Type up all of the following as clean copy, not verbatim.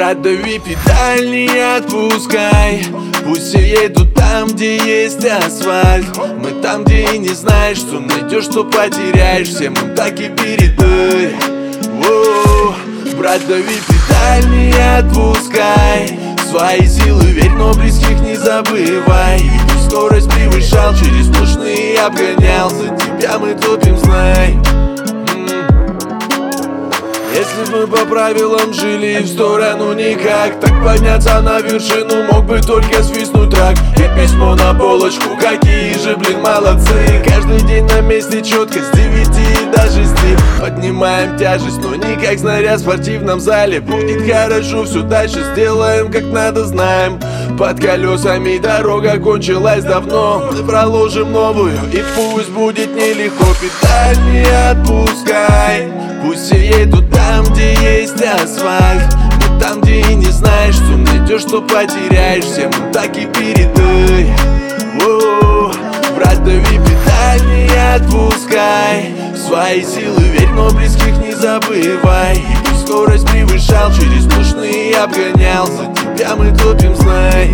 Брат, дави педаль, не отпускай. Пусть все едут там, где есть асфальт. Мы там, где и не знаешь, что найдешь, что потеряешь. Всем им так и передай. Воу. Брат, дави педаль, не отпускай. Свои силы верь, но близких не забывай. И скорость превышал, через сплошные обгонял. За тебя мы топим, знай. Если бы мы по правилам жили, в сторону никак, так подняться на вершину мог бы только свистнуть трак. И письмо на полочку, какие же, блин, молодцы. Каждый день на месте четко, с 9 до 6 поднимаем тяжесть, но не как снаряд в спортивном зале. Будет хорошо, все дальше сделаем как надо, знаем. Под колесами дорога кончилась давно. Мы проложим новую, и пусть будет нелегко. Педаль не отпускай. Пусть все едут там, где есть асфальт. Мы там, где и не знаешь, что найдешь, что потеряешь. Всем им так и передай. Воу. Брат, дави педаль, не отпускай. В свои силы верь, но близких не забывай. И скорость превышал, через сплошные обгонял. За тебя мы топим, знай.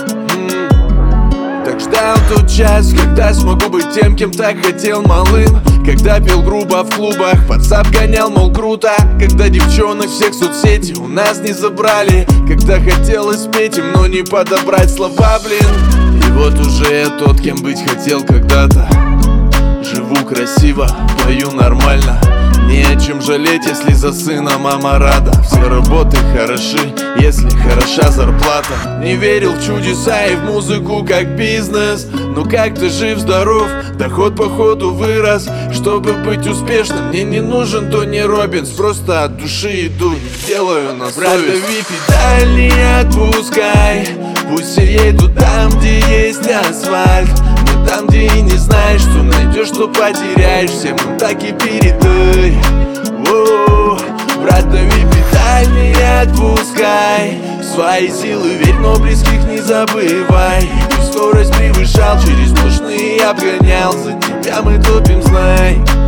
Так ждал тот час, когда смогу быть тем, кем так хотел малым. Когда пел грубо в клубах, пацап гонял, мол, круто. Когда девчонок всех соцсети у нас не забрали. Когда хотелось петь им, но не подобрать слова, блин. И вот уже я тот, кем быть хотел когда-то. Живу красиво, пою нормально. Не о чем жалеть, если за сына мама рада. Все работы хороши, если хороша зарплата. Не верил в чудеса и в музыку как бизнес. Но как-то жив-здоров, доход походу вырос. Чтобы быть успешным, мне не нужен Тони Роббинс. Просто от души иду, делаю на совесть. Брат, дави педаль, не отпускай. Пусть все едут там, где есть асфальт. Мы там, где и не знаешь, что найдешь, что потеряешь. Всем им так и передай. Воу. Брат, дави педаль, не отпускай. В свои силы верь, но близких не забывай. И скорость превышал, через сплошные обгонял. За тебя мы топим, знай.